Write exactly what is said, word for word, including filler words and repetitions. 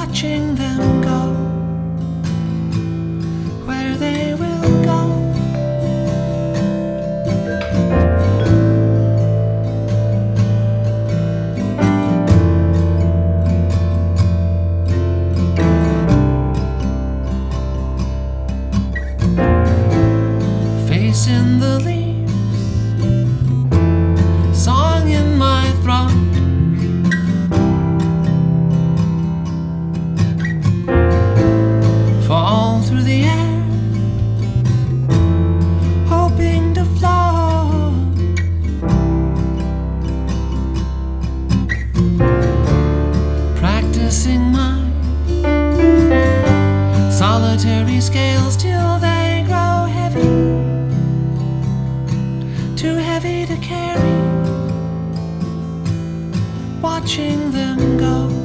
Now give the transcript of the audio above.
watching them go where they will go. Face in the leaves, song in my throat. Fall through the air, hoping to float. Practicing my solitary scales till they grow heavy, too heavy to carry, watching them go.